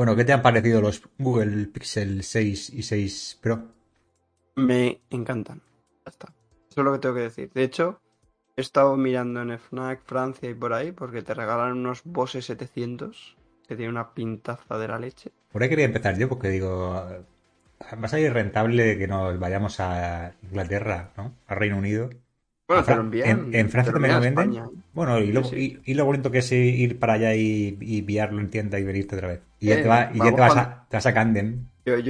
Bueno, ¿qué te han parecido los Google Pixel 6 y 6 Pro? Me encantan. Ya está. Eso es lo que tengo que decir. De hecho, he estado mirando en FNAC, Francia y por ahí porque te regalan unos Bose 700 que tiene una pintaza de la leche. Por ahí quería empezar yo porque digo, va a salir rentable que nos vayamos a Inglaterra, ¿no? A Reino Unido. Bueno, ¿En te Francia lo también envían lo a venden? España, ¿eh? Bueno, Sí, sí. y lo bonito que es ir para allá y pillarlo en tienda y venirte otra vez. Y ya Vamos cuando... te vas a Camden.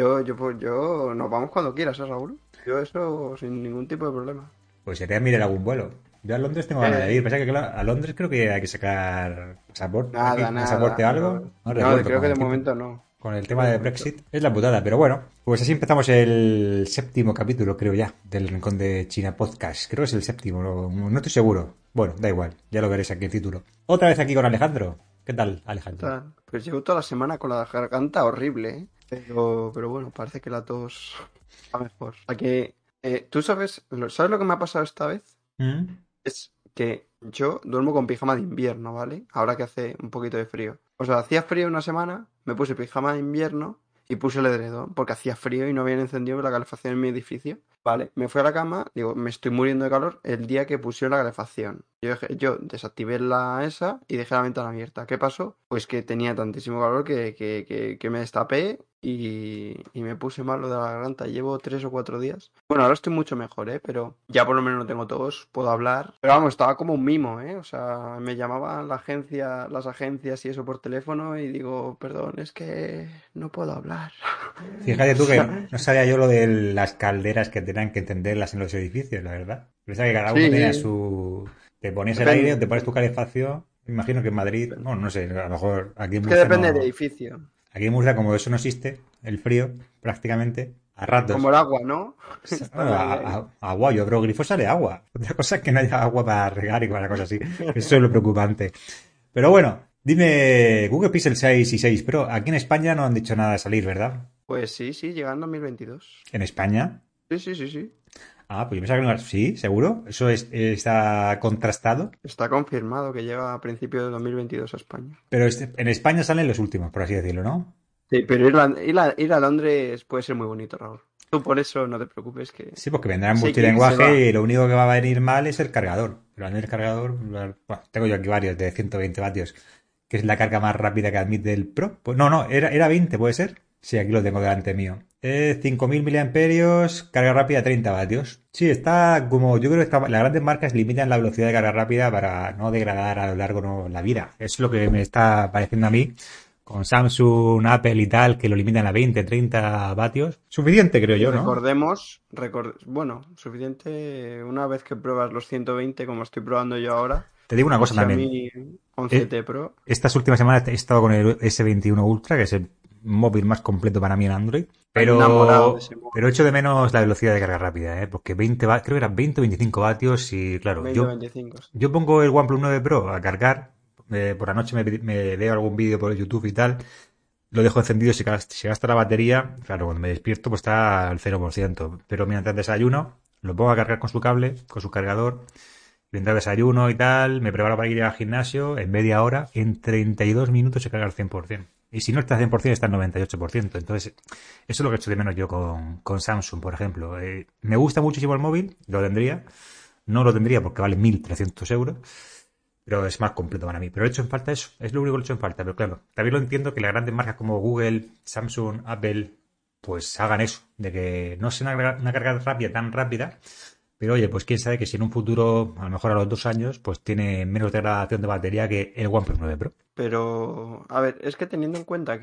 yo, nos vamos cuando quieras, ¿eh, Raúl? Yo eso sin ningún tipo de problema. Pues sería mirar algún vuelo. Yo a Londres tengo ganas de ir. Eh, Pasa que claro, a Londres creo que hay que sacar pasaporte, aquí, nada, pasaporte nada. o algo. No No, recuerdo creo con que el de tiempo. momento no. Con el Creo que tema de de momento Brexit. Es la putada, pero bueno. Pues así empezamos el séptimo capítulo, creo ya, del Rincón de China Podcast. Creo que es el séptimo, no estoy seguro. Bueno, da igual, ya lo veréis aquí el título. Otra vez aquí con Alejandro. ¿Qué tal, Alejandro? no. Pues llevo toda la semana con la garganta horrible, ¿eh? Pero bueno, parece que la tos va mejor. A que, ¿tú sabes lo que me ha pasado esta vez? ¿Mm? Es que yo duermo con pijama de invierno, ¿vale? Ahora que hace un poquito de frío. O sea, hacía frío una semana, me puse pijama de invierno y puse el edredón, porque hacía frío y no habían encendido la calefacción en mi edificio. Vale, me fui a la cama, digo, me estoy muriendo de calor el día que pusieron la calefacción. Yo desactivé la esa y dejé la ventana abierta. ¿Qué pasó? Pues que tenía tantísimo calor que me destapé y me puse malo de la garganta. Llevo 3 o 4 días. Bueno, ahora estoy mucho mejor, ¿eh? Pero ya por lo menos no tengo tos, puedo hablar. Pero vamos, estaba como un mimo, ¿eh? O sea, me llamaban las agencias y eso por teléfono y digo, perdón, es que no puedo hablar. Fíjate O tú que sea, no sabía yo lo de las calderas que tenían que encenderlas en los edificios, la verdad. Pensaba que cada uno tenía sí, su... Te ponías el aire o depende. te pones tu calefacción. Me imagino que en Madrid, bueno, no sé, a lo mejor aquí en Es que Murcia depende del no... edificio. Aquí en Murcia, como eso no existe, el frío, prácticamente, a Como ratos. el agua, ¿no? Están Bueno, ahí, ahí. agua, yo creo grifo sale agua. Otra cosa es que no haya agua para regar y para cosas así. Eso es lo preocupante. Pero bueno, dime, Google Pixel 6 y 6 Pro, aquí en España no han dicho nada de salir, ¿verdad? Pues sí, sí, llegando a 2022. ¿En España? Sí, sí, sí, sí. Ah, pues yo pensaba que no. Sí, seguro. Eso está contrastado. Está confirmado que llega a principios de 2022 a España. Pero en España salen los últimos, por así decirlo, ¿no? Sí, pero ir a Londres puede ser muy bonito, Raúl. Tú por eso no te preocupes, que Sí, porque vendrá en si hay que ir, se multilingüe va. y lo único que va a venir mal es el cargador. Pero a mí el cargador, bueno, tengo yo aquí varios de 120 vatios, que es la carga más rápida que admite el Pro. Pues no, era 20, ¿puede ser? Sí, aquí lo tengo delante mío. 5000 miliamperios, carga rápida 30 vatios. Sí, está como, yo creo que las grandes marcas limitan la velocidad de carga rápida para no degradar a lo largo la vida. Es lo que me está pareciendo a mí con Samsung, Apple y tal, que lo limitan a 20, 30 vatios. Suficiente, creo Y yo, ¿no? bueno, suficiente una vez que pruebas los 120, como estoy probando yo ahora, Te digo una el cosa también. Xiaomi Eh, 11T Pro. Estas últimas semanas he estado con el S21 Ultra, que es el móvil más completo para mí en Android. Estoy enamorado de ese Pero móvil. echo de menos la velocidad de carga rápida, ¿eh? Porque creo que eran 20 o 25 vatios y claro, 2025. yo pongo el OnePlus 9 Pro a cargar, por la noche me veo algún vídeo por YouTube y tal, lo dejo encendido, si gasta la batería, claro, cuando me despierto pues está al 0%, pero mientras desayuno lo pongo a cargar con su cable, con su cargador, mientras desayuno y tal, me preparo para ir al gimnasio, en media hora, en 32 minutos se carga al 100%. Y si no está al 100%, está al 98%. Entonces, eso es lo que echo de menos yo con Samsung, por ejemplo. Me gusta muchísimo el móvil, lo tendría. No lo tendría porque vale 1.300 euros, pero es más completo para mí. Pero he hecho en falta eso, es lo único que he hecho en falta. Pero claro, también lo entiendo que las grandes marcas como Google, Samsung, Apple, pues hagan eso, de que no sea una carga rápida tan rápida, pero oye, pues quién sabe que si en un futuro, a lo mejor a los 2 años, pues tiene menos degradación de batería que el OnePlus 9 Pro. Pero, a ver, es que teniendo en cuenta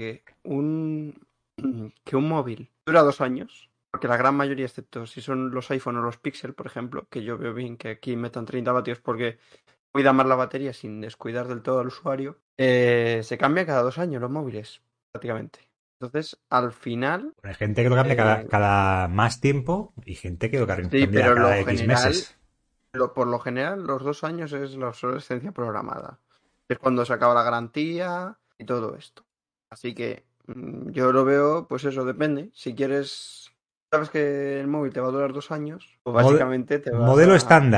que un móvil dura 2 años, porque la gran mayoría, excepto si son los iPhone o los Pixel, por ejemplo, que yo veo bien que aquí metan 30 vatios porque cuida más la batería sin descuidar del todo al usuario, se cambia cada 2 años los móviles, prácticamente. Entonces, al final, Hay gente que lo cambia eh, cada más tiempo y gente que lo sí, cambia pero cada X meses. por lo general, los 2 años es la obsolescencia programada. Es cuando se acaba la garantía y todo esto. Así que yo lo veo, pues eso depende. Si quieres, sabes que el móvil te va a durar 2 años, pues Mode- básicamente te vas Modelo a... estándar.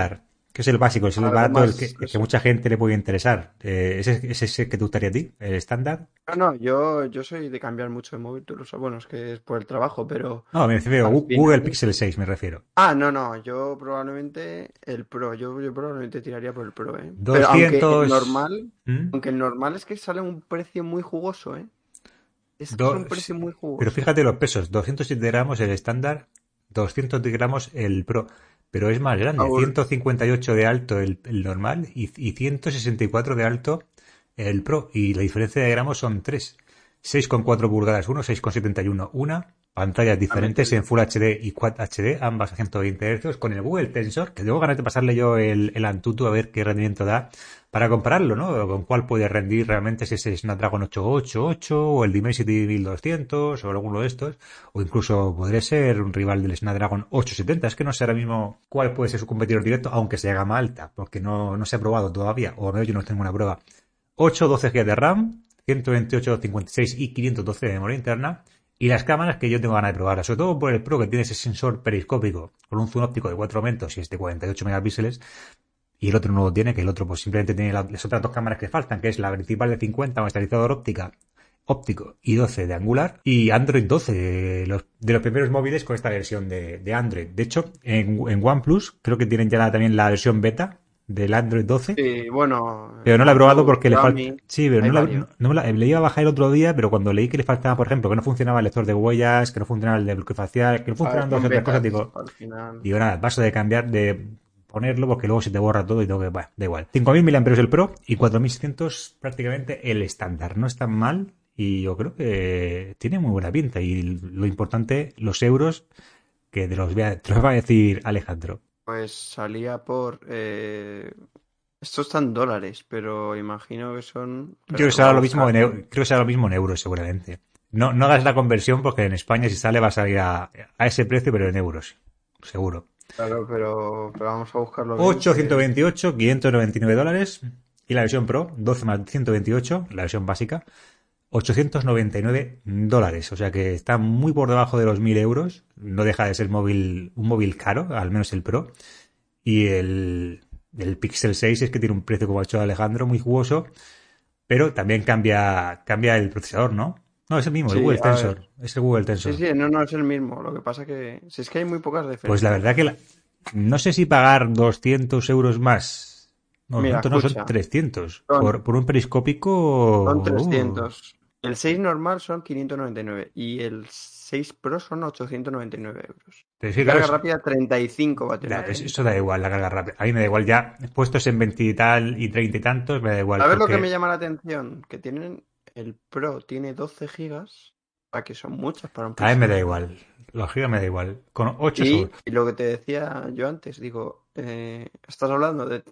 Que es el básico, es el Algo barato, más. el que mucha gente le puede interesar. ¿Ese es el que te gustaría a ti? ¿El estándar? No, no, yo soy de cambiar mucho de móvil, tú lo sabes, bueno, es que es por el trabajo, pero No, me refiero a al Google final. Pixel 6, me refiero. Ah, no, no, yo probablemente el Pro, yo probablemente tiraría por el Pro, ¿eh? Pero 200... ¿Mm? aunque el normal es que sale a un precio muy jugoso, ¿eh? Es que es un Sí, precio muy pero jugoso. fíjate los pesos, 207 gramos el estándar, 200 gramos el Pro, pero es más grande, Aún, 158 de alto el normal y 164 de alto el Pro, y la diferencia de gramos son 3, 6,4 pulgadas uno, 6,71 una, pantallas diferentes en realmente, Full HD y Quad HD, ambas a 120 Hz, con el Google Tensor, que tengo ganas de pasarle yo el Antutu a ver qué rendimiento da, para compararlo, ¿no? Con cuál puede rendir realmente, si es el Snapdragon 888 o el Dimensity 1200 o alguno de estos, o incluso podría ser un rival del Snapdragon 870. Es que no sé ahora mismo cuál puede ser su competidor directo, aunque sea gama alta, porque no se ha probado todavía, o al menos yo no tengo una prueba. 8, 12 GB de RAM, 128, 56 y 512 de memoria interna. Y las cámaras que yo tengo ganas de probar, sobre todo por el Pro, que tiene ese sensor periscópico con un zoom óptico de 4 aumentos y es de 48 megapíxeles, y el otro no lo tiene, que el otro pues simplemente tiene las otras dos cámaras que faltan, que es la principal de 50 con estabilizador óptico y 12 de angular, y Android 12, de los primeros móviles con esta versión de Android. De hecho, en OnePlus creo que tienen ya también la versión beta del Android 12, sí, bueno, pero no la he probado OnePlus, porque le falta... Xiaomi, Sí, pero hay no, varios. le iba a bajar el otro día, pero cuando leí que le faltaba, por ejemplo, que no funcionaba el lector de huellas, que no funcionaba el de bloqueo facial, que no A ver, funcionaban dos son o tres cosas, betas, digo, al final. Digo, nada, paso de cambiar, de ponerlo porque luego se te borra todo y tengo que, bueno, da igual. 5000 mAh el Pro y 4600 prácticamente el estándar. No es tan mal y yo creo que tiene muy buena pinta. Y lo importante, los euros, que te los va a decir Alejandro. Pues salía por... esto está en dólares, pero imagino que son... Yo creo Espera, que lo voy será a lo mismo buscar. creo que será lo mismo en euros seguramente. No hagas la conversión porque en España si sale va a salir a ese precio, pero en euros. Seguro. Claro, pero vamos a buscarlo bien, 8, que 128, $599. Y la versión Pro, 12 más 128, la versión básica, $899. O sea que está muy por debajo de los 1000 euros. No deja de ser un móvil caro, al menos el Pro. Y el Pixel 6 es que tiene un precio, como ha hecho Alejandro, muy jugoso. Pero también cambia el procesador, ¿no? No, es el mismo, el sí, Google a ver. Tensor. Es el Google Sí, Tensor. sí, no, no es el mismo. Lo que pasa que... Si es que hay muy pocas Pues la diferencias. verdad que no sé si pagar 200 euros más. No, Mira, 200 no, son escucha, 300. son, Por un son periscópico... 300. El 6 normal son 599 y el 6 Pro son 899 euros. Pero sí, Y claro, carga rápida 35 vatios la eso tengo. da igual, la carga rápida. A mí me da igual ya, puestos en 20 y tal y 30 y tantos, me da igual, ¿Sabes lo que me porque llama la atención? Que tienen... El Pro tiene 12 gigas, para que son muchas para un a mí me Pixel da 6. igual. Los gigas me da igual. Con 8 Y sobra. lo que te decía yo antes, digo, estás hablando de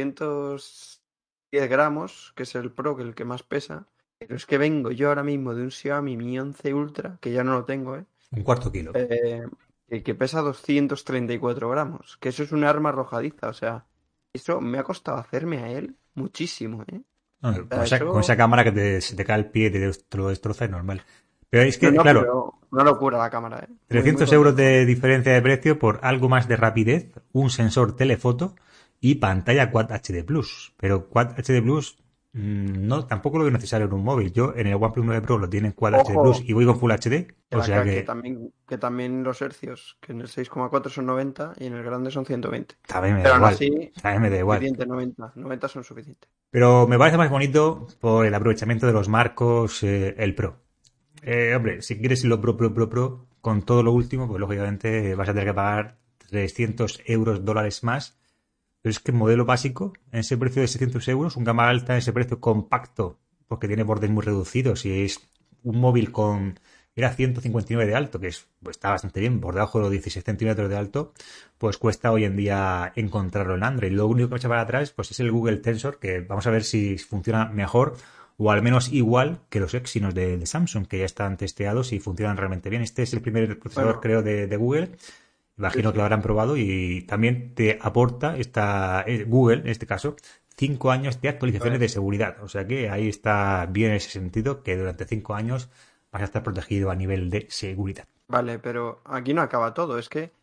210 gramos, que es el Pro, que es el que más pesa, pero es que vengo yo ahora mismo de un Xiaomi Mi 11 Ultra, que ya no lo tengo, Un cuarto kilo. eh, que pesa 234 gramos, que eso es un arma arrojadiza, o sea, eso me ha costado hacerme a él muchísimo, ¿eh? No, O sea, con esa eso... cámara que se te cae el pie y te lo destroza es normal. Pero es No, que, no, claro, pero una locura la cámara, ¿eh? Muy, muy 300 euros contento. de diferencia de precio por algo más de rapidez, un sensor telefoto y pantalla Quad HD Plus. Pero Quad HD Plus no, tampoco lo veo necesario en un móvil. Yo en el OnePlus 9 Pro lo tiene en Quad HD Plus Ojo, y voy con Full HD. que, O sea que también los hercios, que en el 6,4 son 90 y en el grande son 120. también me da Pero aún igual. así, También me da igual. suficiente 90. 90 son suficientes. Pero me parece más bonito por el aprovechamiento de los marcos el Pro. Hombre, si quieres lo Pro, con todo lo último, pues lógicamente vas a tener que pagar 300 euros dólares más. Pero es que el modelo básico, en ese precio de 600 euros, un gama alta en ese precio compacto, porque tiene bordes muy reducidos y es un móvil con... Era 159 de alto, que pues está bastante bien, por debajo de los 16 centímetros de alto, pues cuesta hoy en día encontrarlo en Android. Lo único que me echa para atrás pues es el Google Tensor, que vamos a ver si funciona mejor o al menos igual que los Exynos de Samsung, que ya están testeados y funcionan realmente bien. Este es el primer procesador, Bueno, creo, de Google. sí, Imagino que lo sí. habrán probado y también te aporta Google, en este caso, 5 años de actualizaciones de Pues, seguridad. O sea que ahí está bien en ese sentido, que durante 5 años vas a estar protegido a nivel de seguridad. vale, pero aquí no acaba todo. Es que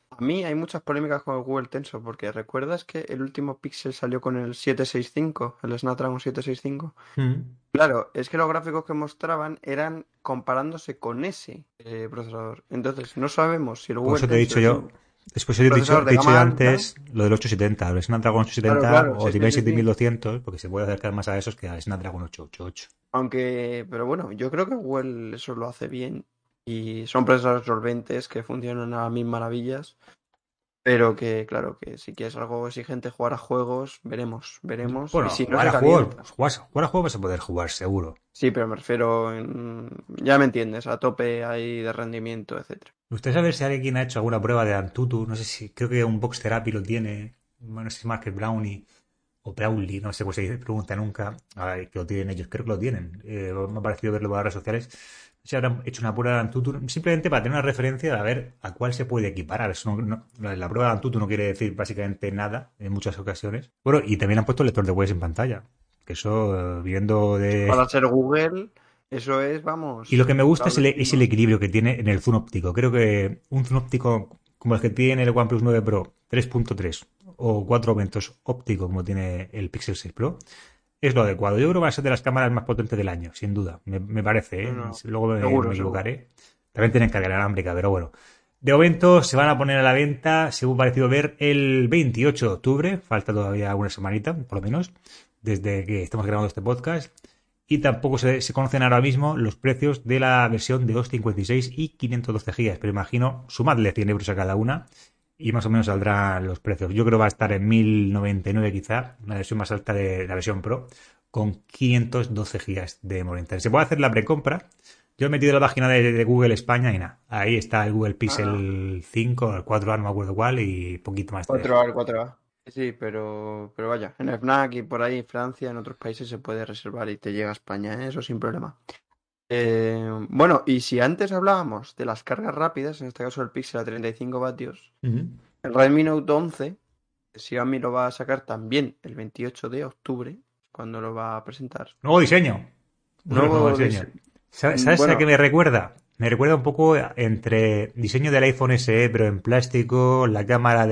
A mí hay muchas polémicas con el Google Tensor, porque ¿recuerdas que el último Pixel salió con el 765, el Snapdragon 765? Mm. Claro, es que los gráficos que mostraban eran comparándose con ese procesador. Entonces, no sabemos si el Por Google eso te he dicho Tensor es yo, un después he dicho, procesador te de he dicho yo gama alta. antes lo del 870, el Snapdragon Claro, 870 claro, o sí, sí, Dimensity sí, sí. 7200, porque se puede acercar más a esos que al Snapdragon 888. Aunque, pero bueno, yo creo que Google eso lo hace bien. Y son procesadores solventes que funcionan a mil maravillas. Pero que, claro, que si quieres algo exigente, jugar a juegos, veremos. Y Bueno, si no jugar se a juegos, calienta. jugar a juegos vas a poder jugar seguro. Sí, pero me refiero ya me entiendes, a tope ahí de rendimiento, etcétera. ¿Usted sabe si alguien ha hecho alguna prueba de Antutu? No sé si, creo que un Box Therapy lo tiene. Bueno, no sé si es más que Brownie o Brawly, no sé cómo se dice, pregunta nunca. Ay, que lo tienen ellos, creo que lo tienen. Me ha parecido verlo por las redes sociales. Si habrán hecho una prueba de Antutu, simplemente para tener una referencia a ver a cuál se puede equiparar. Eso la prueba de Antutu no quiere decir básicamente nada en muchas ocasiones. Bueno, y también han puesto el lector de huellas en pantalla. Que eso, viendo de, Para ser Google, eso es, y lo vamos, que me gusta tabla es el encima. equilibrio que tiene en el zoom óptico. Creo que un zoom óptico como el que tiene el OnePlus 9 Pro 3.3 o 4 aumentos óptico como tiene el Pixel 6 Pro es lo adecuado. Yo creo que va a ser de las cámaras más potentes del año, sin duda. Me parece, No, ¿eh? no, Luego seguro, me seguro. equivocaré. También tienen carga inalámbrica, pero bueno. De momento se van a poner a la venta, según parecido ver, el 28 de octubre. Falta todavía una semanita, por lo menos, desde que estamos grabando este podcast. Y tampoco se conocen ahora mismo los precios de la versión de 256 y 512 GB, pero imagino, sumadle 100 euros a cada una y más o menos saldrán los precios. Yo creo que va a estar en 1099 quizá, una versión más alta de la versión Pro, con 512 GB de memoria interna. Se puede hacer la precompra. Yo he metido la página de Google España y nada, ahí está el Google Ah, Pixel 5, el 4A, no me acuerdo cuál, y poquito más te deja. 4A, el 4A. Sí, pero vaya, en el FNAC y por ahí, Francia, en otros países se puede reservar y te llega a España, ¿eh? Eso sin problema. Bueno, y si antes hablábamos de las cargas rápidas, en este caso el Pixel a 35 vatios, Uh -huh. el Redmi Note 11, Xiaomi lo va a sacar también el 28 de octubre, cuando lo va a presentar. Nuevo diseño. Nuevo Nuevo diseño. diseño. ¿Sabes a qué Bueno, me recuerda? Me recuerda un poco entre diseño del iPhone SE, pero en plástico, la cámara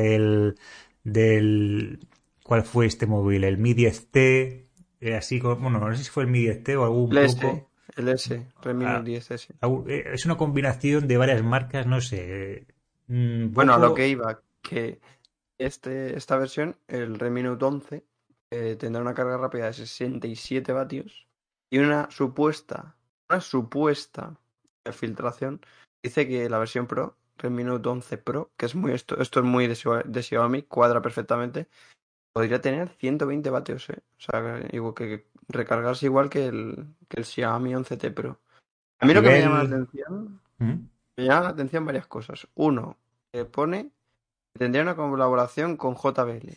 del ¿cuál fue este móvil? El Mi 10T, así como, bueno, no sé si fue el Mi 10T o algún el S, poco. el S, Redmi Note Ah, 10S. es una combinación de varias marcas, no sé, un Bueno, a lo que poco. iba, que esta versión, el Redmi Note 11, tendrá una carga rápida de 67 vatios y una supuesta filtración dice que la versión Pro, Redmi Note 11 Pro, que es muy esto es muy de Xiaomi, cuadra perfectamente, podría tener 120 vatios, ¿eh? O sea, igual que recargarse igual que el Xiaomi 11T Pro. A A mí lo que nivel. ¿Mm? me llama la atención varias cosas. Uno, que pone que tendría una colaboración con JBL.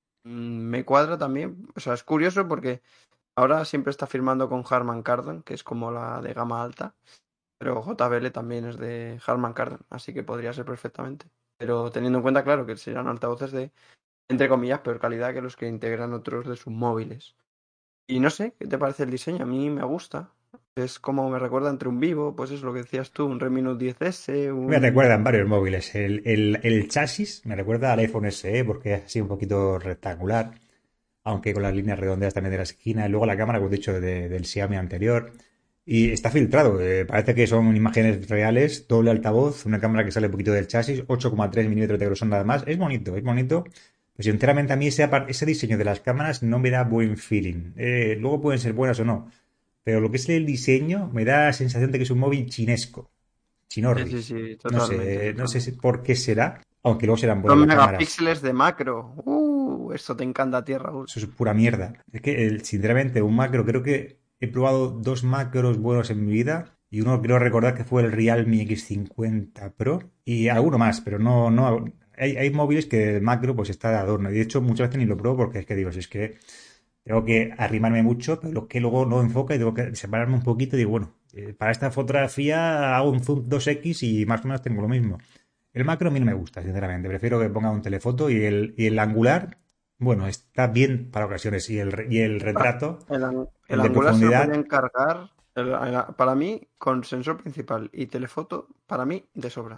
Me cuadra también, o sea, es curioso porque ahora siempre está firmando con Harman Kardon, que es como la de gama alta, pero JBL también es de Harman Kardon, así que podría ser perfectamente. Pero teniendo en cuenta, claro, que serán altavoces de, entre comillas, peor calidad que los que integran otros de sus móviles. Y no sé, ¿qué te parece el diseño? A mí me gusta. Es como me recuerda entre un Vivo, pues es lo que decías tú, un Redmi Note 10S, Me recuerdan varios móviles. El chasis me recuerda al iPhone SE porque es así un poquito rectangular, aunque con las líneas redondeas también de la esquina. Y luego la cámara, como he dicho, del Xiaomi anterior. Y está filtrado. Parece que son imágenes reales, doble altavoz, una cámara que sale un poquito del chasis, 8,3 milímetros de grosor nada más. Es bonito, es bonito. Pues sinceramente a mí ese diseño de las cámaras no me da buen feeling. Luego pueden ser buenas o no. Pero lo que es el diseño me da la sensación de que es un móvil chinesco. Sí, sí, Chinorris. sí, No totalmente, sé, no sé totalmente. por qué será, aunque luego serán buenas Son las cámaras. megapíxeles de macro. Esto te encanta, tierra, Raúl. Eso es pura mierda. Es que, sinceramente, un macro, creo que he probado dos macros buenos en mi vida. Y uno creo recordar que fue el Realme X50 Pro. Y alguno más, pero no. Hay móviles que el macro pues está de adorno. Y de hecho, muchas veces ni lo pruebo porque es que digo, si es que tengo que arrimarme mucho, pero lo que luego no enfoca y tengo que separarme un poquito y digo, bueno, para esta fotografía hago un zoom 2x y más o menos tengo lo mismo. El macro a mí no me gusta, sinceramente. Prefiero que ponga un telefoto y el angular, bueno, está bien para ocasiones. Y el retrato, El el de angular se lo profundidad, podían cargar, para mí, con sensor principal y telefoto, para mí, de sobra.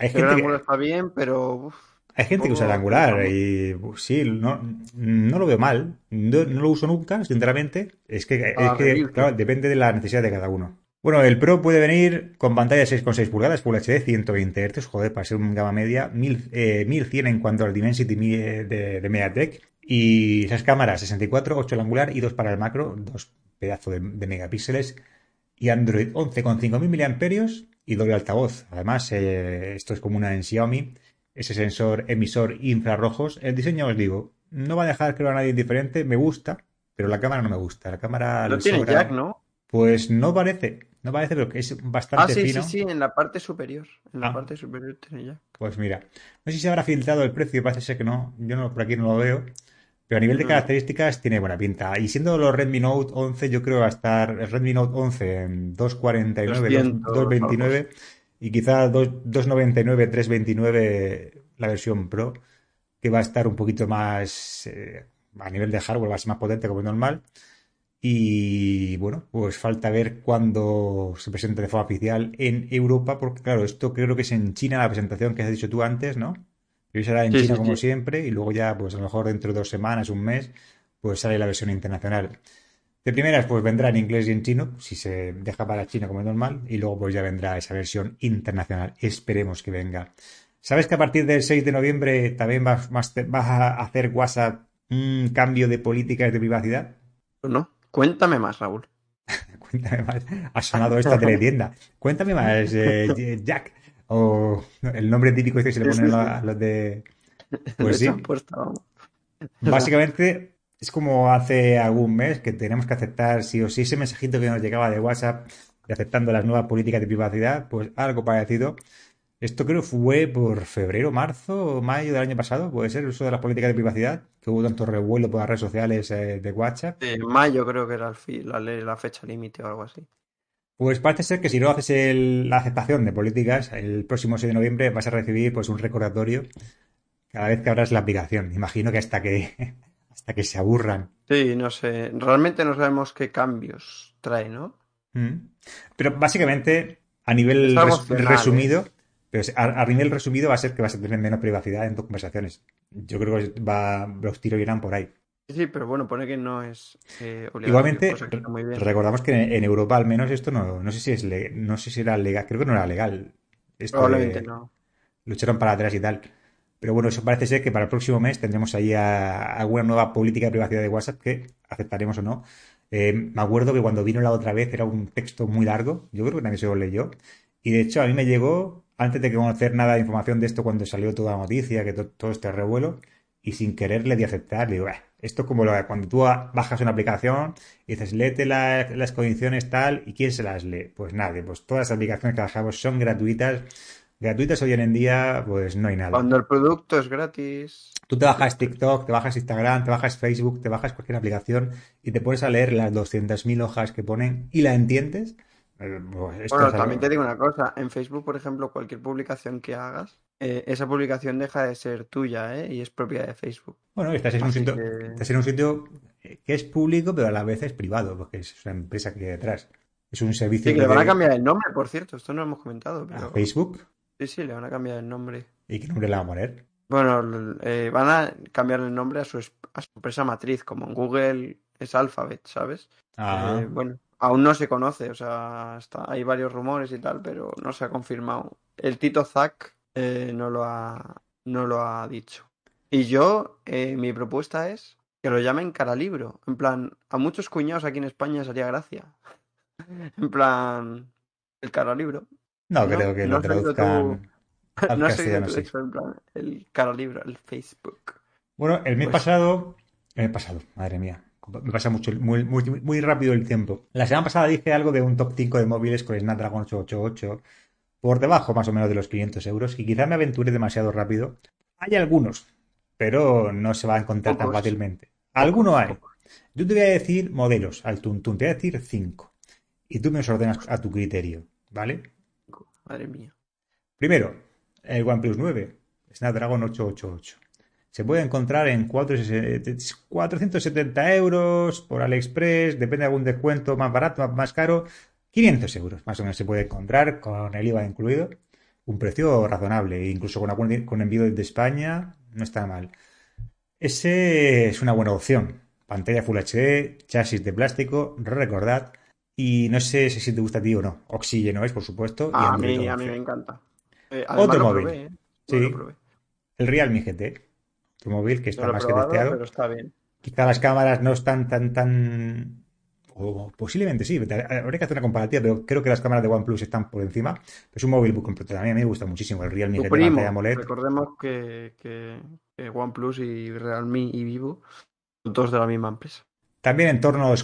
Hay El gente gran que, ángulo está bien, pero hay gente que usa el tampoco angular flipamos. y sí, no lo veo mal. No lo uso nunca, sinceramente. Es Para que, reírte. claro, depende de la necesidad de cada uno. Bueno, el Pro puede venir con pantalla de 6,6 pulgadas, Full HD, 120 Hz, joder, para ser un gama media, 1100 en cuanto al Dimensity de MediaTek. Y esas cámaras, 64, 8 el angular y 2 para el macro, dos pedazos de megapíxeles. Y Android 11 con 5000 miliamperios y doble altavoz. Además, esto es común en Xiaomi, ese sensor emisor infrarrojos. El diseño, os digo, no va a dejar creo a nadie indiferente. Me gusta, pero la cámara no me gusta. La cámara No le tiene jack, sobra. ¿no? Pues no parece, pero que es Ah, bastante sí, sí, fino. sí, en la parte superior. En la Ah, parte superior tiene jack. pues mira, no sé si se habrá filtrado el precio, parece ser que no. Yo no, por aquí no lo veo. Pero a nivel de Mm, características tiene buena pinta. Y siendo los Redmi Note 11, yo creo que va a estar el Redmi Note 11 en 249, 300, algo así. 229 y quizá 299, 329 la versión Pro, que va a estar un poquito más a nivel de hardware, va a ser más potente como normal. Y bueno, pues falta ver cuándo se presenta de forma oficial en Europa, porque claro, esto creo que es en China la presentación que has dicho tú antes, ¿no? Y hoy será en Sí, China sí, como sí. siempre, y luego ya, pues a lo mejor dentro de 2 semanas, un mes, pues sale la versión internacional. De primeras, pues vendrá en inglés y en chino, si se deja para China como es normal, y luego pues ya vendrá esa versión internacional. Esperemos que venga. ¿Sabes que a partir del 6 de noviembre también vas a hacer WhatsApp un cambio de políticas de privacidad? Pues no. Cuéntame más, Raúl. Cuéntame más. Ha sonado esto a teletienda. Cuéntame más, Jack. O el nombre típico este que se le Sí, ponen sí, a sí. los de... De Pues hecho, han sí, puesto, vamos. O sea, básicamente es como hace algún mes que tenemos que aceptar sí o sí ese mensajito que nos llegaba de WhatsApp de aceptando las nuevas políticas de privacidad, pues algo parecido. Esto creo fue por febrero, marzo o mayo del año pasado, puede ser el uso de las políticas de privacidad, que hubo tanto revuelo por las redes sociales de WhatsApp. en mayo creo que era la fecha límite o algo así. Pues parece ser que si no haces la aceptación de políticas, el próximo 6 de noviembre vas a recibir pues un recordatorio cada vez que abras la aplicación. Imagino que hasta que se aburran. Sí, no sé. Realmente no sabemos qué cambios trae, ¿no? Mm. Pero básicamente, a Es nivel algo opcional, ¿eh? resumido, pues a nivel resumido va a ser que vas a tener menos privacidad en tus conversaciones. Yo creo que los tiros irán por ahí. Sí, sí, pero bueno, pone que no es obligatorio, Igualmente, cosa que está muy bien. recordamos que en Europa al menos esto no sé si no sé si era legal, creo que no era legal esto Probablemente de no. lucharon para atrás y tal. Pero bueno, eso parece ser que para el próximo mes tendremos ahí alguna nueva política de privacidad de WhatsApp que aceptaremos o no. Me acuerdo que cuando vino la otra vez era un texto muy largo, yo creo que nadie se lo leyó. Y de hecho a mí me llegó, antes de conocer nada de información de esto, cuando salió toda la noticia, que todo este revuelo, y sin querer le di a aceptar. Le digo, esto es como cuando tú bajas una aplicación y dices, léete las condiciones tal, ¿y quién se las lee? Pues nadie, pues todas las aplicaciones que bajamos son gratuitas. Gratuitas hoy en día, pues no hay nada. Cuando el producto es gratis, Tú te bajas siempre. TikTok, te bajas Instagram, te bajas Facebook, te bajas cualquier aplicación y te pones a leer las 200.000 hojas que ponen y la entiendes. Pues esto es Bueno, también te algo... digo una cosa. En Facebook, por ejemplo, cualquier publicación que hagas, esa publicación deja de ser tuya, ¿eh? Y es propiedad de Facebook. Bueno, Así que... estás en un sitio que es público, pero a la vez es privado, porque es una empresa que hay detrás. Es un Sí, servicio que que le van a de cambiar el nombre, por cierto. Esto no lo hemos comentado, a pero... Facebook Sí, sí, le van a cambiar el nombre. y qué nombre le va a poner. Bueno, van a cambiar el nombre a su empresa matriz, como en Google es Alphabet, ¿sabes? Ah, Bueno, aún no se conoce, o sea, hay varios rumores y tal, pero no se ha confirmado. El Tito Zack no lo ha dicho. Y yo, mi propuesta es que lo llamen cara libro. En plan, a muchos cuñados aquí en España sería gracia. En plan, el cara libro. no No, creo que no lo has oído tú. traduzcan al No has oído castellano, tú de sí. eso, en plan, el cara libro, el Facebook. Bueno, Pues el mes pasado, madre mía, me pasa mucho, muy rápido el tiempo. La semana pasada dije algo de un top 5 de móviles con Snapdragon 888, por debajo más o menos de los 500 euros, y quizá me aventure demasiado rápido. Hay algunos, pero no se va a encontrar tan pocos, fácilmente. Alguno pocos, hay. pocos. Yo te voy a decir modelos al tuntún, te voy a decir 5, y tú me los ordenas a tu criterio, ¿vale? Madre mía. Primero, el OnePlus 9, Snapdragon 888. Se puede encontrar en 470 euros por AliExpress, depende de algún descuento más barato, más caro. 500 euros más o menos se puede encontrar con el IVA incluido. un precio razonable, incluso con envío desde España, no está mal. Ese es una buena opción. Pantalla Full HD, chasis de plástico, recordad. Y no sé si te gusta a ti o no. Oxígeno es, por supuesto, y Android A mí me 11. encanta. Además Otro lo móvil, probé, ¿eh? Lo sí, probé. el Realme GT. Otro móvil que No está lo he más que probado, testeado. pero está bien. Quizá las cámaras no están tan. O posiblemente sí, habría que hacer una comparativa, pero creo que las cámaras de OnePlus están por encima. Es un móvil muy completo. A mí me gusta muchísimo el Realme Tu GT pantalla primo, AMOLED. recordemos que OnePlus y Realme y Vivo son todos de la misma empresa. También en torno a los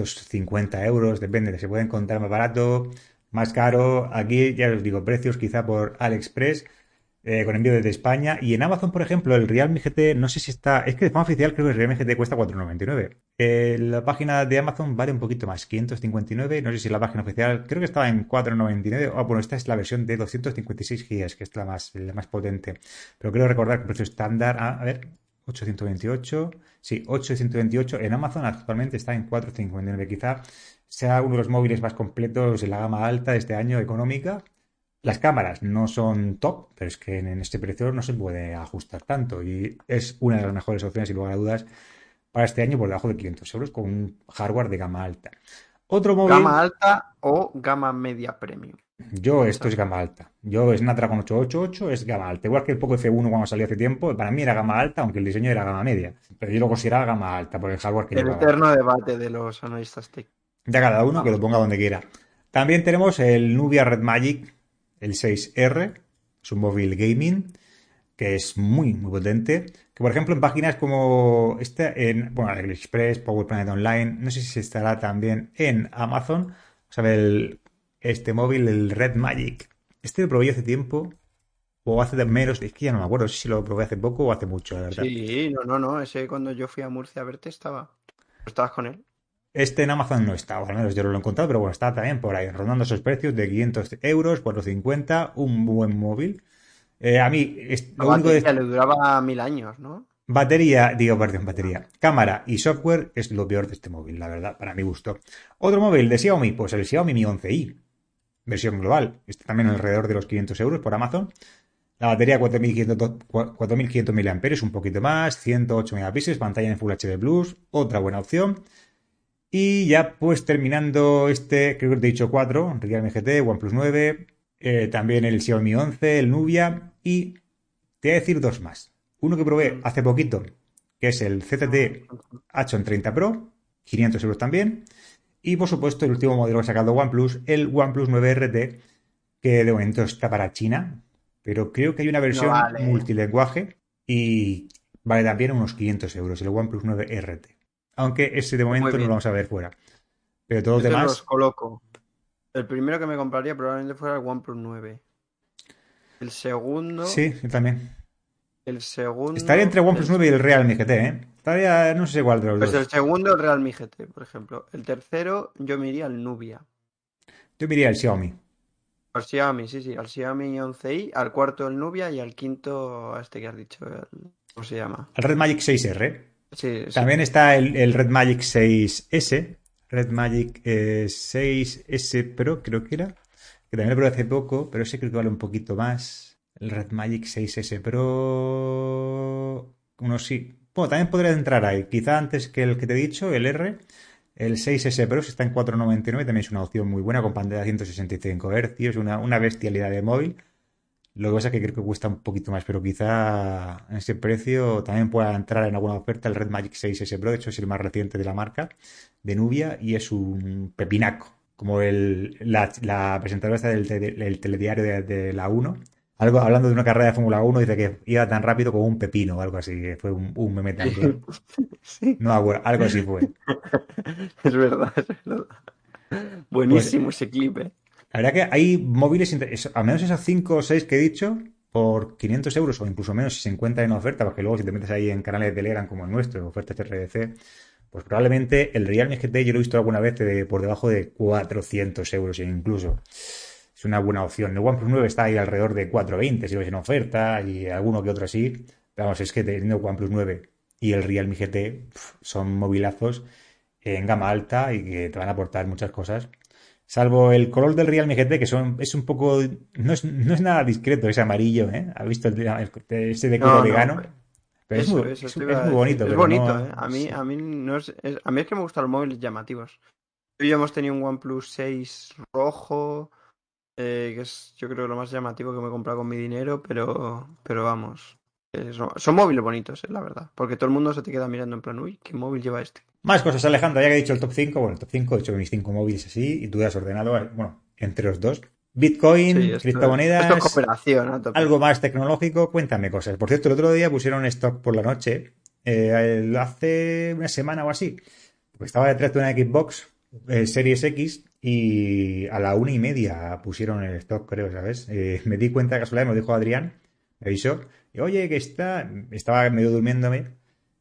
450 euros, depende, se puede encontrar más barato, más caro. Aquí ya os digo, precios quizá por AliExpress, con envío desde España. Y en Amazon, por ejemplo, el Realme GT, no sé si está. Es que de forma oficial creo que el Realme GT cuesta 499. La página de Amazon vale un poquito más, 559. No sé si la página oficial, creo que estaba en 499. Ah, bueno, esta es la versión de 256 GB, que es la más potente. Pero creo recordar que el precio estándar. A ver, 828. Sí, 828. En Amazon actualmente está en 459. Quizá sea uno de los móviles más completos de la gama alta de este año económica. Las cámaras no son top, pero es que en este precio no se puede ajustar tanto y es una de las mejores opciones, sin lugar a dudas, para este año por debajo de 500 euros con un hardware de gama alta. Otro ¿Gama móvil, alta o gama media premium? esto es Piénsalo. gama alta. Snapdragon 888 es gama alta. Igual que el Poco F1 cuando salió hace tiempo, para mí era gama alta, aunque el diseño era gama media. Pero yo lo consideraba gama alta por el hardware que El llevaba. eterno debate de los analistas técnicos. Ya cada uno que lo Vamos. ponga donde quiera. También tenemos el Nubia Red Magic, el 6R, es un móvil gaming que es muy, muy potente. Que por ejemplo en páginas como esta, bueno, AliExpress, Power Planet Online, no sé si estará también en Amazon. O sea, este móvil, el Red Magic. Este lo probé hace tiempo, o hace menos, es que ya no me acuerdo si lo probé hace poco o hace mucho, la verdad. Sí, no. Ese cuando yo fui a Murcia a verte estaba. ¿Estabas con él? Este en Amazon no está, o al menos yo no lo he encontrado, pero bueno, está también por ahí, rondando esos precios de 500 euros, 450, un buen móvil. A mí, La lo único batería de le duraba 1000 años, ¿no? batería, digo, perdón, batería, cámara y software es lo peor de este móvil, la verdad, para mi gusto. Otro móvil de Xiaomi, pues el Xiaomi Mi 11i, versión global, este también alrededor de los 500 euros por Amazon. La batería 4500 mAh, un poquito más, 108 megapíxeles, pantalla en Full HD Plus, otra buena opción. Y ya pues terminando creo que te he dicho cuatro, Realme GT, OnePlus 9, también el Xiaomi 11, el Nubia y te voy a decir dos más. Uno que probé Mm. hace poquito, que es el ZTE Axon 30 Pro, 500 euros también. Y por supuesto el último modelo que ha sacado OnePlus, el OnePlus 9 RT, que de momento está para China, pero creo que hay una No versión vale. multilenguaje y vale también unos 500 euros, el OnePlus 9 RT. Aunque ese de Muy momento no lo bien. vamos a ver fuera. Pero todos los Yo te los demás, coloco. El primero que me compraría probablemente fuera el OnePlus 9. El segundo, sí, yo también. el Estaría entre segundo, OnePlus 9 y el Realme GT, ¿eh? Estaría, no sé cuál de los pues el dos. segundo el Realme GT, por ejemplo. El tercero yo me iría al Nubia. Yo me iría el Xiaomi. Al Xiaomi, sí, al Xiaomi 11i, al cuarto el Nubia y al quinto a este que has dicho, ¿cómo se llama? El Red Magic 6R. Sí, sí. También está el Red Magic 6S. Red Magic 6S Pro, creo que era. Que también lo probé hace poco, pero ese creo que vale un poquito más. El Red Magic 6S Pro. Uno sí. Bueno, también podría entrar ahí. Quizá antes que el que te he dicho, el R. El 6S Pro, si está en 499, también es una opción muy buena con pantalla de 165 Hz, una bestialidad de móvil. Lo que pasa es que creo que cuesta un poquito más, pero quizá en ese precio también pueda entrar en alguna oferta el Red Magic 6S Pro. De hecho, es el más reciente de la marca, de Nubia, y es un pepinaco. Como la presentadora esta del telediario de la 1. Algo, hablando de una carrera de Fórmula 1, dice que iba tan rápido como un pepino o algo así, que fue un meme también. Sí. No, bueno, algo así fue. Es verdad, es verdad. Pues Buenísimo ese clip, ¿eh? la verdad que hay móviles, al menos esos 5 o 6 que he dicho, por 500 euros o incluso menos si se encuentran en oferta, porque luego si te metes ahí en canales de Telegram como el nuestro, ofertas RDC, pues probablemente el Realme GT yo lo he visto alguna vez por debajo de 400 euros incluso. Es una buena opción. El OnePlus 9 está ahí alrededor de 420 si lo ves en oferta y alguno que otro así. Pero vamos, es que teniendo OnePlus 9 y el Realme GT son movilazos en gama alta y que te van a aportar muchas cosas Salvo el color del Realme GT, que es un poco... no es nada discreto, es amarillo, ¿eh? ¿Has visto ese de cuero No, no, vegano? pues, Pero eso te es iba a muy decir. bonito, Es pero bonito, no... ¿eh? Sí. A mí no a mí es que me gustan los móviles llamativos. Tú y yo hemos tenido un OnePlus 6 rojo, que es yo creo lo más llamativo que me he comprado con mi dinero, pero vamos. Son móviles bonitos, la verdad. Porque todo el mundo se te queda mirando en plan, uy, ¿qué móvil lleva este? Más cosas, Alejandro, ya que he dicho el top 5 bueno, el top 5 he hecho mis 5 móviles así, y tú has ordenado, bueno, entre los dos. Sí, Bitcoin, esto es criptomonedas, cooperación a tope. algo más tecnológico, cuéntame cosas. Por cierto, el otro día pusieron stock por la noche, hace una semana o así, porque estaba detrás de una Xbox Series X y a la 1:30 pusieron el stock, creo, ¿sabes? Me di cuenta de casualidad, me lo dijo Adrián, me avisó, y, oye, estaba medio durmiéndome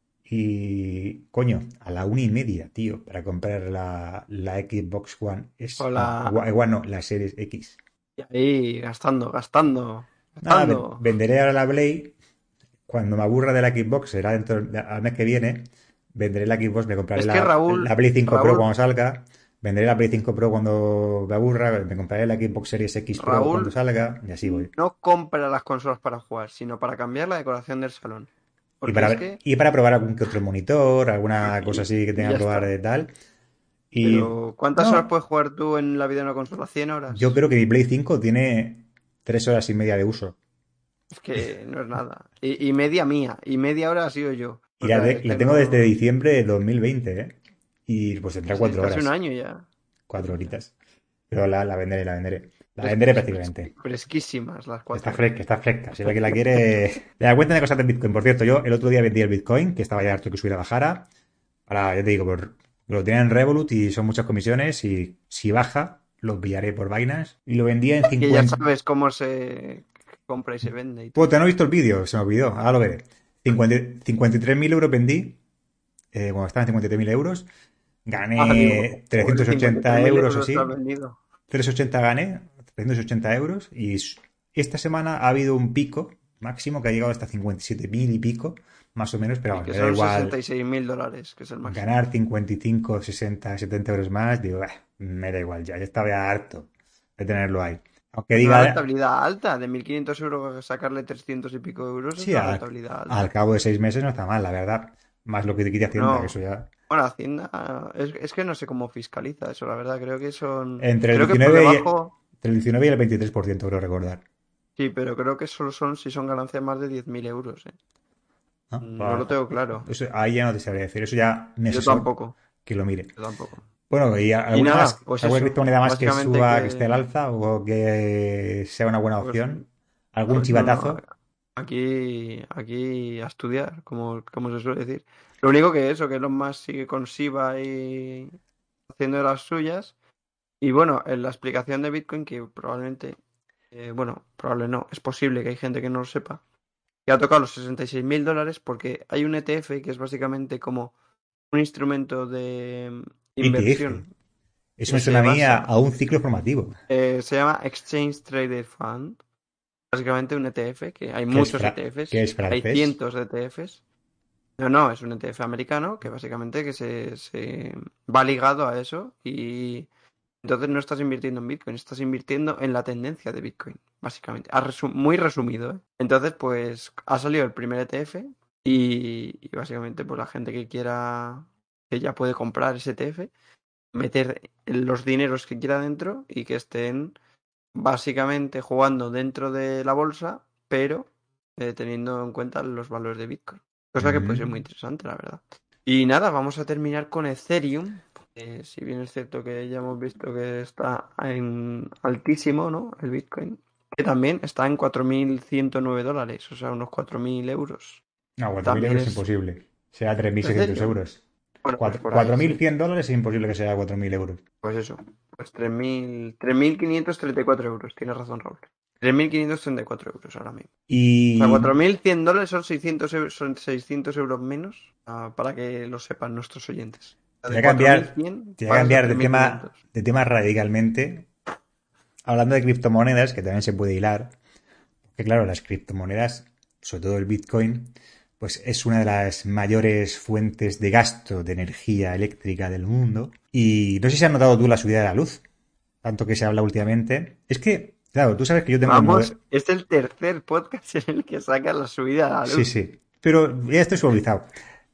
y, coño, a la 1:30, tío, para comprar la Xbox One S. No, Hola. One no, la Series X. Y ahí, Nada, gastando. venderé ahora la Play. Cuando me aburra de la Xbox, será al mes que viene. Venderé la Xbox, me compraré Es que la Play 5 Pro Raúl, cuando salga. Venderé la Play 5 Pro cuando me aburra. Me compraré la Xbox Series X Pro cuando Raúl salga. Y así voy. no compra las consolas para jugar, sino para cambiar la decoración del salón. Y Porque es para, que, y para probar algún que otro monitor, alguna cosa así que y tenga que ya probar está. de tal. Y Pero, ¿cuántas horas no, puedes jugar tú en la vida de una consola? yo ¿100 horas? creo que mi Play 5 tiene 3 horas y media de uso. Es que no es nada. Y media mía, y media hora ha sido yo. Y O sea, es la que tengo desde no. diciembre de 2020, ¿eh? Y pues tendrá Sí, 4 horas, casi 1 año ya. 4 horitas. Pero la venderé, la venderé. La Fres- venderé prácticamente. Fresquísimas las Está 4 horas. fresca, está fresca. Si alguien la quiere... Ya, cuéntame cosas de Bitcoin. Por cierto, yo el otro día vendí el Bitcoin, que estaba ya harto que subiera bajara. Ahora, ya te digo, lo tenía en Revolut y son muchas comisiones. Y si baja, lo pillaré por Binance. Y lo vendía en Que ya 50... sabes cómo se compra y se vende y Pues todo. no he visto el vídeo, se me olvidó. Ahora lo veré. 53.000 euros vendí. Bueno, estaban 53.000 euros. Ah, digo, Gané joder, 380 53.000 euros o euros has así. vendido. 380 gané, 380 euros. Y esta semana ha habido un pico máximo que ha llegado hasta 57.000 y pico, más o menos. Pero Y vamos, que me da son igual 66.000 dólares, que es el máximo. ganar 55, 60, 70 euros más. Digo, me da igual ya. Ya estaba ya harto de tenerlo ahí. Aunque Una diga, rentabilidad alta, de 1.500 euros sacarle 300 y pico euros es sí, una rentabilidad al alta. cabo de 6 meses no está mal, la verdad. Más lo que te quite Hacienda, que eso No, ya. bueno, Hacienda, es que no sé cómo fiscaliza eso, la verdad, Entre el creo que por 19 y, debajo, entre el 19 y el 23%, creo recordar. sí, pero creo que solo son si son ganancias más de 10.000 euros, ¿eh? ¿No? No lo tengo claro. Ahí ya no te sabría decir. Eso ya me Yo asesor tampoco, que lo mire. yo tampoco. Bueno, ¿y Y nada, pues alguna eso, criptomoneda más que básicamente suba, que esté que, al alza o que sea una buena pues, opción? ¿Algún pues no, no, chivatazo? aquí a estudiar, como se suele decir. Lo único que eso, que Elon Musk sigue con Shiba y haciendo de las suyas. Y bueno, en la explicación de Bitcoin, que probablemente, bueno, probable no, es posible que hay gente que no lo sepa, que ha tocado los 66.000 dólares porque hay un ETF que es básicamente como un instrumento de ETF. inversión Eso que me suena se a mí basa, a un ciclo formativo. se llama Exchange Traded Fund, básicamente un ETF, que hay ¿Qué es, muchos que ETFs, es hay francés? cientos de ETFs. No, no, es un ETF americano que básicamente que se va ligado a eso y entonces no estás invirtiendo en Bitcoin, estás invirtiendo en la tendencia de Bitcoin, básicamente. Muy resumido, ¿eh? Entonces, pues ha salido el primer ETF y básicamente pues la gente que quiera, que ya puede comprar ese ETF, meter los dineros que quiera dentro y que estén básicamente jugando dentro de la bolsa, pero teniendo en cuenta los valores de Bitcoin. Cosa que puede ser muy Mm. interesante, la verdad. Y nada, vamos a terminar con Ethereum. Si bien es cierto que ya hemos visto que está en altísimo, ¿no? El Bitcoin. Que también está en 4.109 dólares, o sea, unos 4.000 euros. No, 4.000 También euros es es imposible. Será 3.600 Ethereum. euros. Bueno, pues por ahí, sí. 4.100 dólares es imposible que sea 4.000 euros. Pues eso. Pues 3.534 euros. Tienes razón, Raúl. 3.534 euros ahora mismo. O sea, Y 4.100 dólares son 600 euros menos, para que lo sepan nuestros oyentes. O sea, te voy de a cuatro mil cambiar, cien te voy a pasas a cambiar 3.500. de tema radicalmente. Hablando de criptomonedas, que también se puede hilar, que claro, las criptomonedas, sobre todo el Bitcoin, pues es una de las mayores fuentes de gasto de energía eléctrica del mundo. Y no sé si has notado tú la subida de la luz. tanto que se habla últimamente. Es que, claro, tú sabes que yo tengo el Vamos, modelo. es el tercer podcast en el que saca la subida a la Sí, luz. sí. Pero ya estoy suavizado.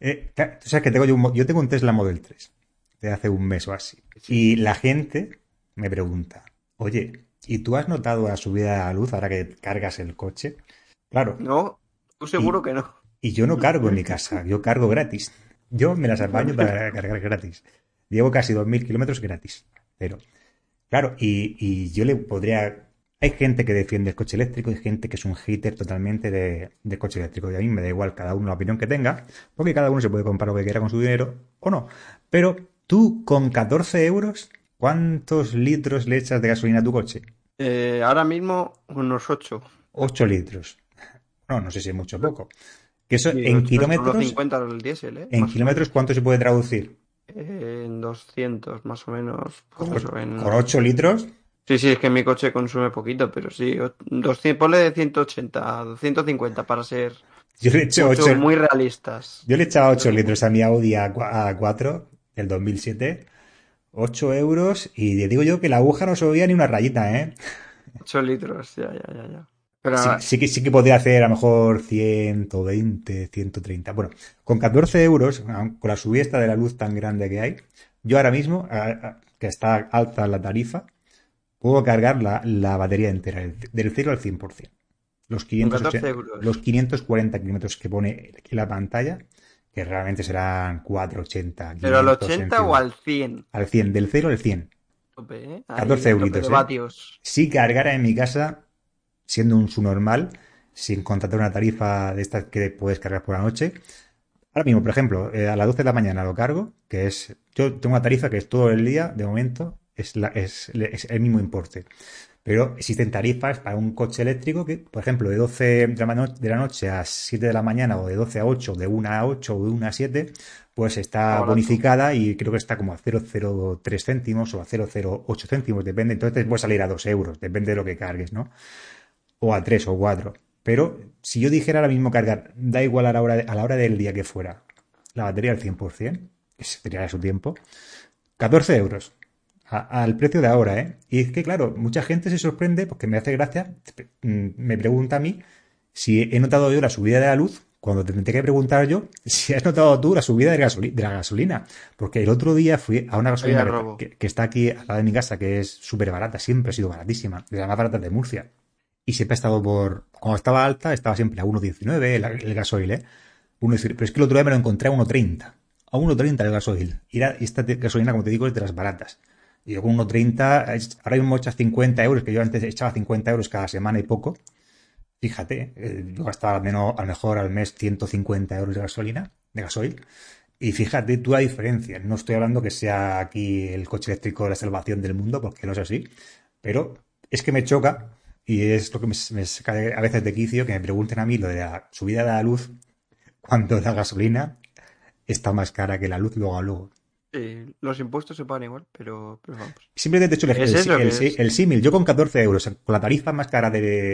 Tú sabes que yo tengo un Tesla Model 3 de hace un mes o así. Sí. Y la gente me pregunta, oye, ¿y tú has notado la subida a la luz ahora que cargas el coche? Claro. No, tú seguro Y, que no. y yo no cargo en mi casa, yo cargo gratis. Yo me las apaño para cargar gratis. Llevo casi 2000 kilómetros gratis. Pero, claro, y yo le podría. Hay gente que defiende el coche eléctrico y gente que es un hater totalmente de coche eléctrico. Y a mí me da igual cada uno la opinión que tenga, porque cada uno se puede comprar lo que quiera con su dinero o no. Pero tú, con 14 euros, ¿cuántos litros le echas de gasolina a tu coche? Ahora mismo unos 8. 8 litros. No, no sé si es mucho o poco. Que eso Y en 8 son unos kilómetros, 50 el diésel, en más o kilómetros, menos. ¿cuánto se puede traducir? En 200, más o menos. Pues eso, Con 8 litros, Sí, sí, es que mi coche consume poquito, pero sí, 200, ponle de 180, 250 para ser yo le echo mucho, 8, muy realistas. yo le echaba 8 litros 250. a mi Audi A4 del 2007, 8 euros, y le digo yo que la aguja no se veía ni una rayita, ¿eh? 8 litros, ya, ya, ya, ya. Pero Sí, sí que podría hacer a lo mejor 120, 130. Bueno, con 14 euros, con la subida esta de la luz tan grande que hay, yo ahora mismo, que está alta la tarifa, puedo cargar la batería entera, del 0 al 100%. Los con 580, 14 los euros. 540 kilómetros que pone aquí la pantalla, que realmente serán 480, ¿Pero al 500 en 80 o ciudad. al 100? Al 100, del 0 al 100. Tope, ¿eh? 14 Ahí, tope de euritos, ¿eh? vatios. Si cargara en mi casa, siendo un subnormal, sin contratar una tarifa de estas que puedes cargar por la noche. Ahora mismo, por ejemplo, a las 12 de la mañana lo cargo, que es. Yo tengo una tarifa que es todo el día, de momento, es el mismo importe. Pero existen tarifas para un coche eléctrico que, por ejemplo, de 12 de la noche a 7 de la mañana, o de 12 a 8, de 1 a 8 o de 1 a 7, pues Está está barato. bonificada y creo que está como a 0,03 céntimos o a 0,08 céntimos, depende. Entonces puede salir a 2 euros, depende de lo que cargues, ¿no? O a 3 o 4. Pero si yo dijera ahora mismo cargar, da igual a la hora del día que fuera, la batería al 100%, que sería su tiempo, 14 euros. Al precio de ahora, ¿eh? Y es que, claro, mucha gente se sorprende porque me hace gracia, me pregunta a mí si he notado yo la subida de la luz, cuando te tendré que preguntar yo si has notado tú la subida de la gasolina. Porque el otro día fui a una Había gasolina robo. que está aquí al lado de mi casa, que es súper barata, siempre ha sido baratísima, de las más baratas de Murcia. Y siempre ha estado cuando estaba alta, estaba siempre a 1,19 el gasoil, ¿eh? Pero es que el otro día me lo encontré a 1,30. A 1,30 el gasoil. Y esta gasolina, como te digo, es de las baratas. Y yo con 1,30, ahora mismo echas 50 euros, que yo antes echaba 50 euros cada semana y poco. Fíjate, yo gastaba a lo mejor al mes 150 euros de gasolina, de gasoil. Y fíjate tú la diferencia. No estoy hablando que sea aquí el coche eléctrico de la salvación del mundo, porque no es así. Pero es que me choca, y es lo que me saca a veces de quicio, que me pregunten a mí lo de la subida de la luz cuando la gasolina está más cara que la luz luego a luego. Sí, los impuestos se pagan igual, pero vamos. Simplemente te he hecho Es eso que es. el símil. Yo con 14 euros, con la tarifa más cara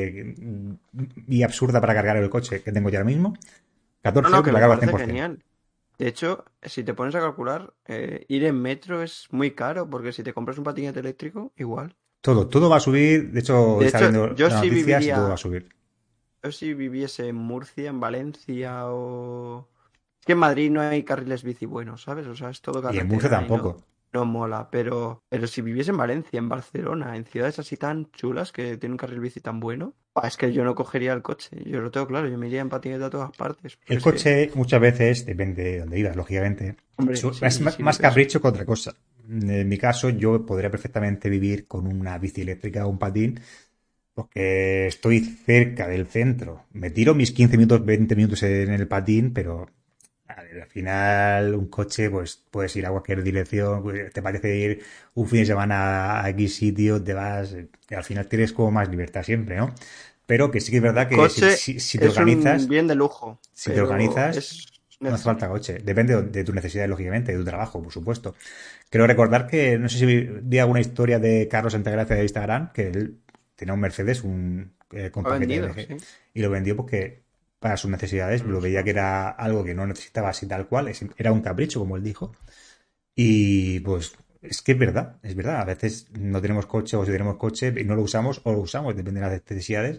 y absurda para cargar el coche que tengo yo ahora mismo, No, 14 no, euros que la me cargo al parece 100%. genial. De hecho, si te pones a calcular, ir en metro es muy caro, porque si te compras un patinete eléctrico, igual. Todo va a subir. De hecho, De está hecho, viendo las noticias y todo va a subir. yo si viviese en Murcia, en Valencia o... Es que en Madrid no hay carriles bici buenos, ¿sabes? O sea, es todo Y en Murcia carretera y no, tampoco. no mola. Pero si viviese en Valencia, en Barcelona, en ciudades así tan chulas que tienen un carril bici tan bueno, es que yo no cogería el coche. Yo lo tengo claro, yo me iría en patinete a todas partes. Porque El es que, coche muchas veces, depende de dónde ibas, lógicamente, hombre, es sí, sí más vives. capricho que otra cosa. En mi caso, yo podría perfectamente vivir con una bici eléctrica o un patín porque estoy cerca del centro. Me tiro mis 15 minutos, 20 minutos en el patín, pero a ver, al final un coche, pues puedes ir a cualquier dirección, pues, te parece ir un fin de semana a X sitio, te vas, y al final tienes como más libertad siempre, ¿no? Pero que sí que es El verdad que si, coche si, si te es un organizas, bien de lujo, si te pero organizas, es no hace falta necesario. coche. Depende de tus necesidades, lógicamente, de tu trabajo, por supuesto. Creo recordar que, no sé si vi alguna historia de Carlos Santagracia de Instagram, que él tenía un Mercedes, con Lo ha paquete vendido, LG, sí. y lo vendió porque para sus necesidades No lo sé. veía que era algo que no necesitaba así tal cual, era un capricho, como él dijo. Y pues Es que es verdad. A veces no tenemos coche o si tenemos coche y no lo usamos o lo usamos, depende de las necesidades.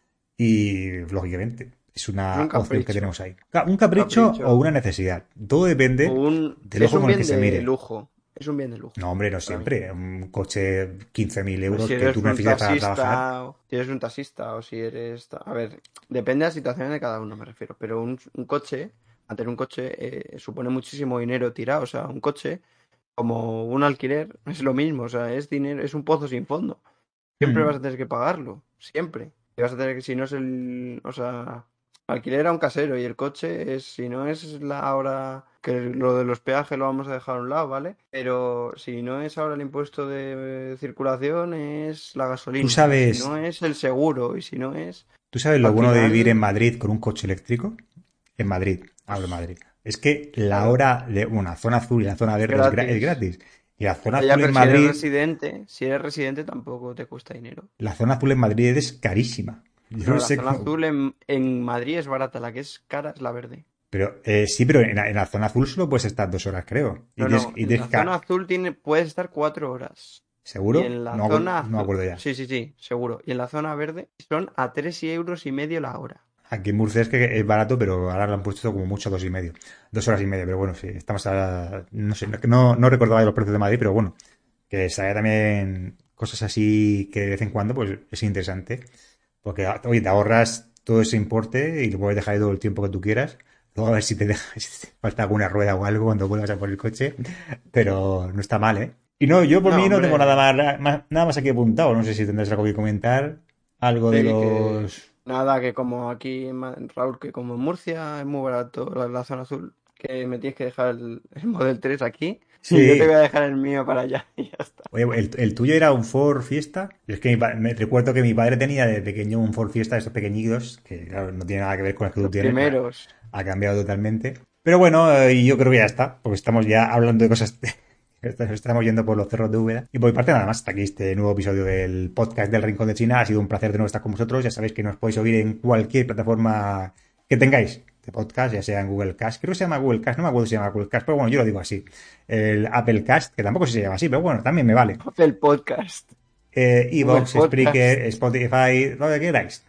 Y lógicamente es Es una un opción que capricho. tenemos ahí. Un capricho o Capricho. una necesidad. Todo depende del Es ojo un con el que bien se de mire. lujo. Es un bien de lujo, No, hombre, no para mí. siempre. Un coche 15.000 Pues euros si que tú eres un necesitas para trabajar. taxista, si eres un taxista o si eres... A ver, depende de la situación de cada uno, me refiero. Pero un coche, mantener un coche, supone muchísimo dinero tirado. O sea, un coche, como un alquiler, es lo mismo. O sea, es dinero, es un pozo sin fondo. Siempre vas Mm. a tener que pagarlo. Siempre. Y vas a tener que, si no es el... O sea, alquiler a un casero y el coche es, si no es la ahora que lo de los peajes lo vamos a dejar a un lado, ¿vale? Pero si no es ahora el impuesto de circulación, es la ¿Tú gasolina. Y si sabes, no es el seguro, y si no es... tú sabes lo Al bueno de vivir en final, Madrid con un coche eléctrico? En Madrid, hablo de pues Madrid. Es que la claro, hora de una zona azul y la zona es verde es gratis. gratis. Y la zona Ya, azul en pero Madrid, si eres residente tampoco te cuesta dinero. la zona azul en Madrid es carísima. Yo No, no la sé zona cómo. azul en Madrid es barata, la que es cara es la verde. Pero sí, pero en la zona azul solo puedes estar 2 horas, creo. No, no, Y en tienes la zona que. azul puedes estar 4 horas. Y ¿Seguro? en la No, zona no me azul, acuerdo ya. sí, sí, sí, seguro. Y en la zona verde son a 3,5 € la hora. Aquí en Murcia es que es barato, pero ahora lo han puesto como mucho 2 y medio. 2 horas y media, pero bueno, sí, estamos a. No sé, no recordaba los precios de Madrid, pero bueno, que salga también cosas así que de vez en cuando, pues es interesante. Porque, oye, te ahorras todo ese importe y lo puedes dejar ahí todo el tiempo que tú quieras. Luego a ver si te deja, si te falta alguna rueda o algo cuando vuelvas a por el coche. Pero no está mal, ¿eh? Y no, yo por No, mí no tengo hombre, nada más aquí apuntado. No sé si tendrás algo que comentar. Algo de que los. nada, que como aquí en Raúl, que como en Murcia es muy barato la zona azul, que me tienes que dejar el Model 3 aquí y yo te voy Sí. a dejar el mío para allá y ya está. Oye, el tuyo era un Ford Fiesta. Es que me recuerdo que mi padre tenía de pequeño un Ford Fiesta, estos pequeñitos, que claro, no tiene nada que ver con el que tú Los tienes, pues, primeros. ha cambiado totalmente. Pero bueno, yo creo que ya está, porque estamos ya hablando de cosas. Estamos yendo por los cerros de Úbeda. Y por mi parte, nada más. Hasta aquí este nuevo episodio del podcast del Rincón de China. Ha sido un placer de nuevo estar con vosotros. Ya sabéis que nos podéis oír en cualquier plataforma que tengáis de podcast, ya sea en Google Cast. Creo que se llama Google Cast, no me acuerdo si se llama Google Cast, pero bueno, yo lo digo así. El Apple Cast, que tampoco se llama así, pero bueno, también me vale. El podcast. Google Evox, Podcast. Spreaker, Spotify, lo que queráis.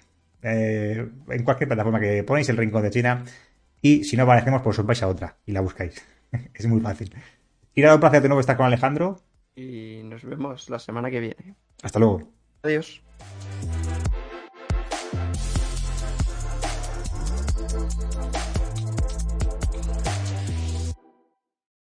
En cualquier plataforma que ponéis el Rincón de China. Y si no aparecemos, pues os vais a otra y la buscáis. Es muy fácil. Y nada, un placer de nuevo estar con Alejandro. Y nos vemos la semana que viene. Hasta luego. Adiós.